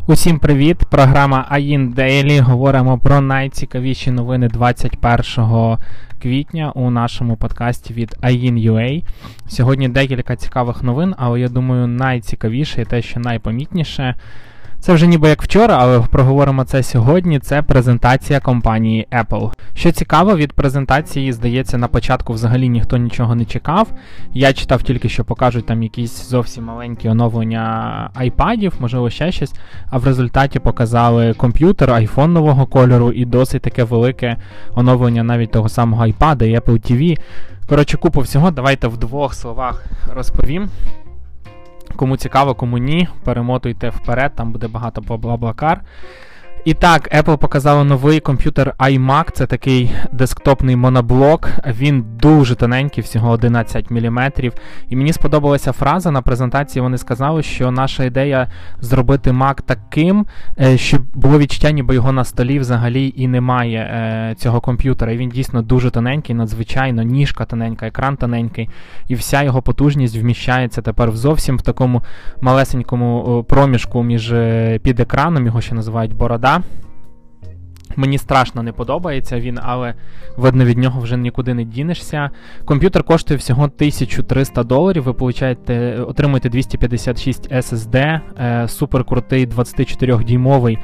Усім привіт! Програма AIN Daily. Говоримо про найцікавіші новини 21 квітня у нашому подкасті від AIN.ua. Сьогодні декілька цікавих новин, але я думаю найцікавіше і те, що найпомітніше. Це вже ніби як вчора, але проговоримо це сьогодні. Це презентація компанії Apple. Що цікаво, від презентації, здається, на початку взагалі ніхто нічого не чекав. Я читав тільки, що покажуть там якісь зовсім маленькі оновлення айпадів, можливо ще щось, а в результаті показали комп'ютер, айфон нового кольору і досить таке велике оновлення навіть того самого iPad і Apple TV. Коротше, купу всього, давайте в двох словах розповім. Кому цікаво, кому ні, перемотуйте вперед, там буде багато бла-бла-кар. І так, Apple показала новий комп'ютер iMac, це такий десктопний моноблок, він дуже тоненький, всього 11 мм. І мені сподобалася фраза на презентації, вони сказали, що наша ідея зробити Mac таким, щоб було відчуття, ніби його на столі взагалі і немає цього комп'ютера. І він дійсно дуже тоненький, надзвичайно, ніжка тоненька, екран тоненький, і вся його потужність вміщається тепер зовсім в такому малесенькому проміжку під екраном, його ще називають борода. Мені страшно не подобається він, але видно, від нього вже нікуди не дінешся. Комп'ютер коштує всього $1300, ви отримуєте 256 SSD, суперкрутий 24-дюймовий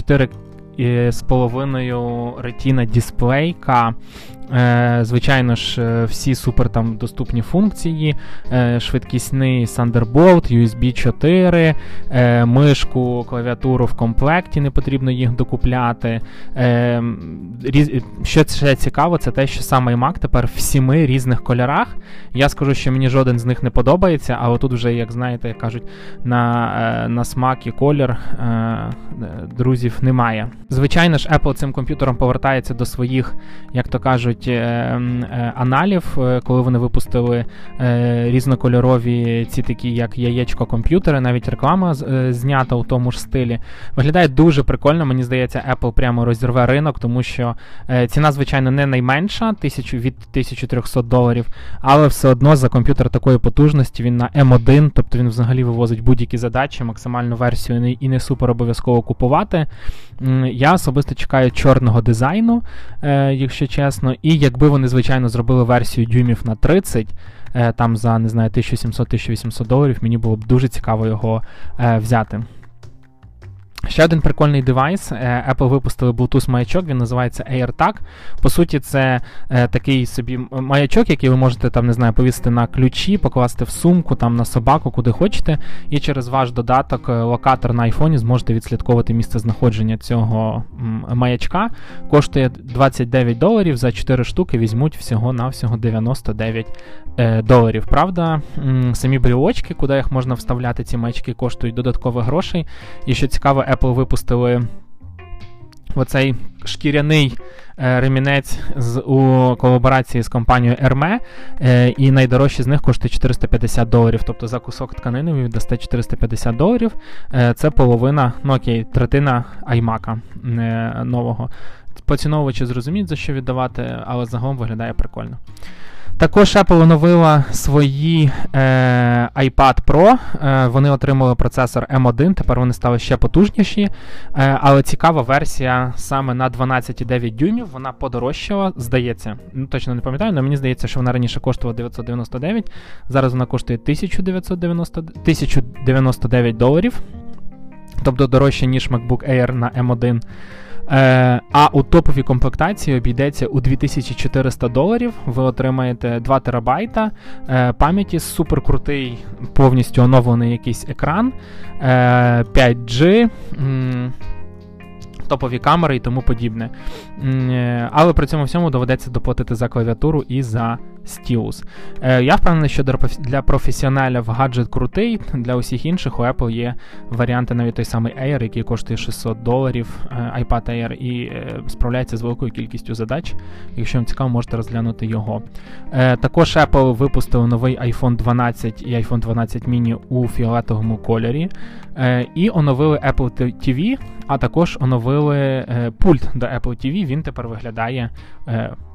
4,5 Retina дисплейка. Звичайно ж, всі супер там доступні функції, швидкісний Thunderbolt, USB 4, мишку, клавіатуру в комплекті, не потрібно їх докупляти. Що ще цікаво, це те, що сам iMac тепер в 7 різних кольорах. Я скажу, що мені жоден з них не подобається, але тут вже, як знаєте, як кажуть, на смак і колір друзів немає. Звичайно ж, Apple цим комп'ютером повертається до своїх, як то кажуть, аналів, коли вони випустили різнокольорові ці такі, як яєчко комп'ютери, навіть реклама знята у тому ж стилі. Виглядає дуже прикольно, мені здається, Apple прямо розірве ринок, тому що ціна, звичайно, не найменша, від $1300, але все одно за комп'ютер такої потужності, він на M1, тобто він взагалі вивозить будь-які задачі, максимальну версію і не супер обов'язково купувати. Я особисто чекаю чорного дизайну, якщо чесно, і якби вони, звичайно, зробили версію дюймів на 30, там за, не знаю, $1700-1800, мені було б дуже цікаво його взяти. Ще один прикольний девайс. Apple випустили Bluetooth-маячок, він називається AirTag. По суті, це такий собі маячок, який ви можете, там, не знаю, повісити на ключі, покласти в сумку, там, на собаку, куди хочете, і через ваш додаток, локатор на айфоні, зможете відслідковувати місце знаходження цього маячка. Коштує $29, за 4 штуки візьмуть всього-навсього $99. Правда, самі брілочки, куди їх можна вставляти, ці маячки, коштують додаткових грошей. І що цікаво, Apple випустили оцей шкіряний ремінець у колаборації з компанією Hermès, і найдорожчий з них коштує $450. Тобто за кусок тканини ви віддасте $450. Це половина, третина iMac'а нового. Поціновувачі зрозуміють, за що віддавати, але загалом виглядає прикольно. Також Apple оновила свої iPad Pro, вони отримали процесор M1, тепер вони стали ще потужніші, але цікава версія саме на 12,9 дюймів, вона подорожчала, здається, точно не пам'ятаю, але мені здається, що вона раніше коштувала $999, зараз вона коштує $1099, тобто дорожче, ніж MacBook Air на M1. А у топовій комплектації обійдеться у $2400, ви отримаєте 2 терабайта пам'яті, суперкрутий, повністю оновлений якийсь екран, 5G, топові камери і тому подібне. Але при цьому всьому доведеться доплатити за клавіатуру і за стілус. Я впевнений, що для професіоналів гаджет крутий, для усіх інших у Apple є варіанти, навіть той самий Air, який коштує $600, iPad Air, і справляється з великою кількістю задач. Якщо вам цікаво, можете розглянути його. Також Apple випустили новий iPhone 12 і iPhone 12 mini у фіолетовому кольорі, і оновили Apple TV, а також оновили пульт до Apple TV, він тепер виглядає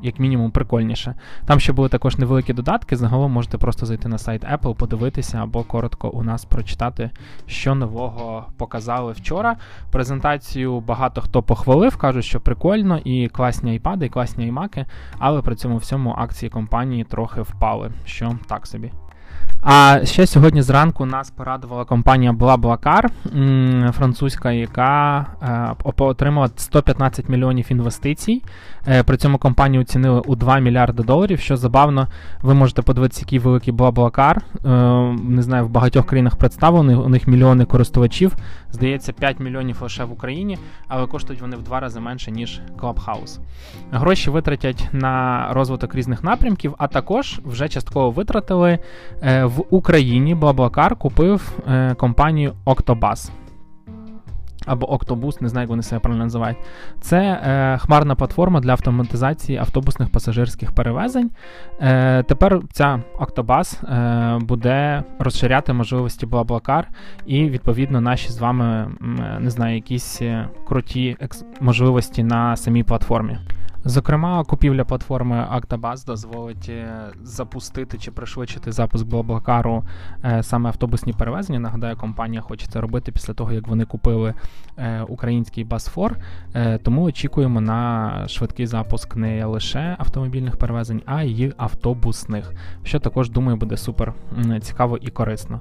як мінімум, прикольніше. Там ще були також невеликі додатки, загалом можете просто зайти на сайт Apple, подивитися або коротко у нас прочитати, що нового показали вчора. Презентацію багато хто похвалив, кажуть, що прикольно, і класні iPad, і класні iMac, але при цьому всьому акції компанії трохи впали, що так собі. А ще сьогодні зранку нас порадувала компанія BlaBlaCar, французька, яка отримала 115 мільйонів інвестицій. При цьому компанію оцінили у $2 мільярди. Що забавно, ви можете подивитися, який великий BlaBlaCar. Не знаю, в багатьох країнах представлений, у них мільйони користувачів. Здається, 5 мільйонів лише в Україні, але коштують вони в 2 рази менше, ніж Clubhouse. Гроші витратять на розвиток різних напрямків, а також вже частково витратили в Україні. BlaBlaCar купив компанію Octobus. Або Octobus, не знаю, як вони себе правильно називають. Це хмарна платформа для автоматизації автобусних пасажирських перевезень. Тепер ця Octobus буде розширяти можливості BlaBlaCar і, відповідно, наші з вами, не знаю, якісь круті можливості на самій платформі. Зокрема, купівля платформи Octobus дозволить запустити чи пришвидшити запуск BlaBlaCar саме автобусні перевезення. Нагадаю, компанія хоче це робити після того, як вони купили український Bus4, тому очікуємо на швидкий запуск не лише автомобільних перевезень, а й автобусних, що також, думаю, буде супер цікаво і корисно.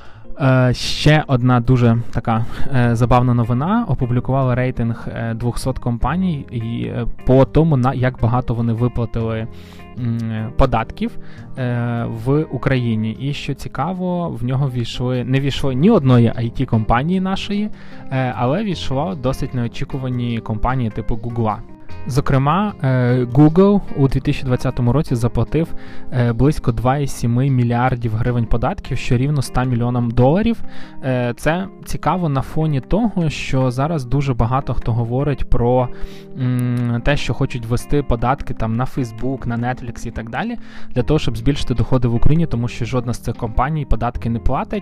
Ще одна дуже така забавна новина. Опублікували рейтинг 200 компаній по тому, як багато вони виплатили податків в Україні. І що цікаво, в нього не війшло ні одної IT-компанії нашої, але війшло досить неочікувані компанії типу Google. Зокрема, Google у 2020 році заплатив близько 2,7 мільярдів гривень податків, що рівно $100 мільйонам. Це цікаво на фоні того, що зараз дуже багато хто говорить про те, що хочуть ввести податки там на Facebook, на Netflix і так далі, для того, щоб збільшити доходи в Україні, тому що жодна з цих компаній податки не платить,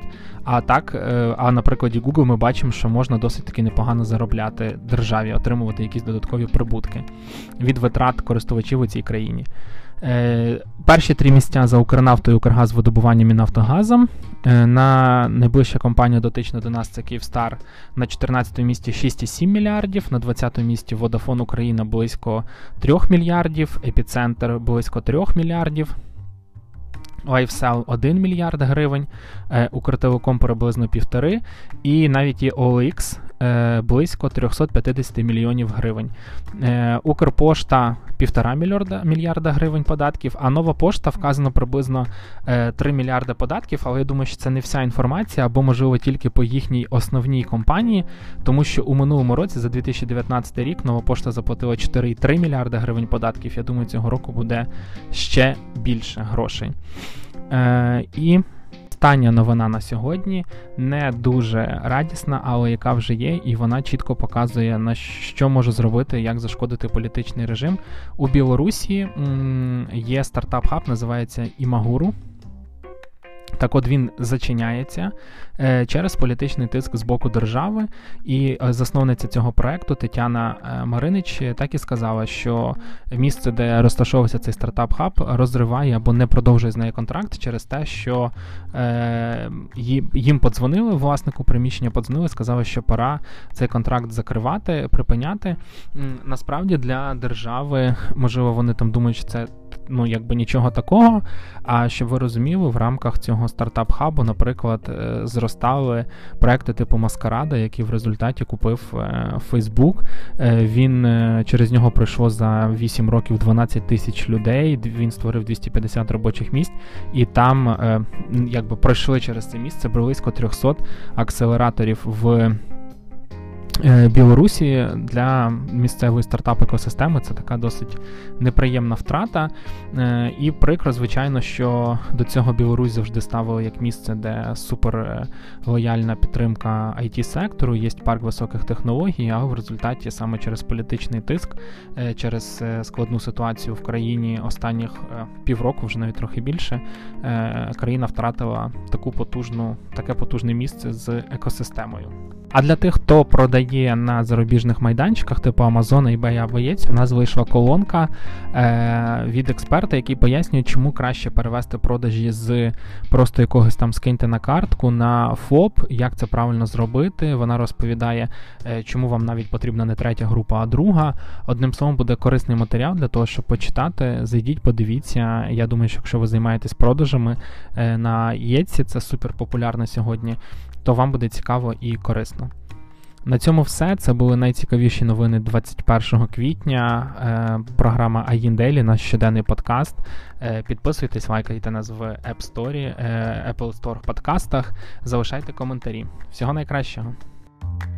а на прикладі Google ми бачимо, що можна досить таки непогано заробляти державі, отримувати якісь додаткові прибутки від витрат користувачів у цій країні. Перші 3 місця за Укрнафтою, Укргазвидобуванням і Нафтогазом. На найближча компанія дотична до нас – це Kyivstar, на 14-му місці 6,7 мільярдів, на 20-му місці Vodafone Україна близько 3 мільярдів, Епіцентр близько 3 мільярдів, LifeSell 1 мільярд гривень, Укртелеком приблизно 1,5, і навіть є OLX близько 350 мільйонів гривень. Укрпошта 1,5 мільярда гривень податків, а Нова Пошта вказано приблизно 3 мільярди податків, але я думаю, що це не вся інформація, або, можливо, тільки по їхній основній компанії, тому що у минулому році, за 2019 рік, Нова Пошта заплатила 4,3 мільярда гривень податків. Я думаю, цього року буде ще більше грошей. І остання новина на сьогодні не дуже радісна, але яка вже є, і вона чітко показує, на що може зробити, як зашкодити політичний режим. У Білорусі є стартап-хаб, називається Imaguru. Так от він зачиняється через політичний тиск з боку держави, і засновниця цього проекту Тетяна Маринич так і сказала, що місце, де розташовувався цей стартап-хаб, розриває або не продовжує з нею контракт через те, що їм подзвонили, власнику приміщення подзвонили, сказали, що пора цей контракт закривати, припиняти. Насправді для держави, можливо, вони там думають, що це якби нічого такого, а щоб ви розуміли, в рамках цього стартап-хабу, наприклад, зростали проекти типу Маскарада, який в результаті купив Facebook. Він через нього пройшло за 8 років 12 тисяч людей, він створив 250 робочих місць, і там якби пройшли через це місце близько 300 акселераторів в Білорусі для місцевої стартап-екосистеми. Це така досить неприємна втрата. І прикро, звичайно, що до цього Білорусь завжди ставили як місце, де супер лояльна підтримка IT-сектору, є парк високих технологій, а в результаті саме через політичний тиск, через складну ситуацію в країні останніх півроку, вже навіть трохи більше, країна втратила таке потужне місце з екосистемою. А для тих, хто продає продає на зарубіжних майданчиках, типу Amazon, eBay або Etsy, у нас вийшла колонка від експерта, який пояснює, чому краще перевести продажі з просто якогось там скиньте на картку на ФОП, як це правильно зробити. Вона розповідає, чому вам навіть потрібна не третя група, а друга. Одним словом, буде корисний матеріал для того, щоб почитати. Зайдіть, подивіться. Я думаю, що якщо ви займаєтесь продажами на Etsy, це супер популярно сьогодні, то вам буде цікаво і корисно. На цьому все. Це були найцікавіші новини 21 квітня. Програма iIN Daily, наш щоденний подкаст. Підписуйтесь, лайкайте нас в App Store, Apple Store подкастах. Залишайте коментарі. Всього найкращого.